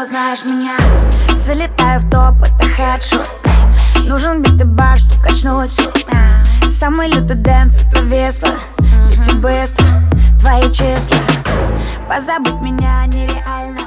знаешь меня. Залетаю в топ, это хедшот. Нужен бит и бар, чтоб качнуть. Самый лютый дэнс, это весло. Дети быстро, твои числа. Позабыть меня нереально.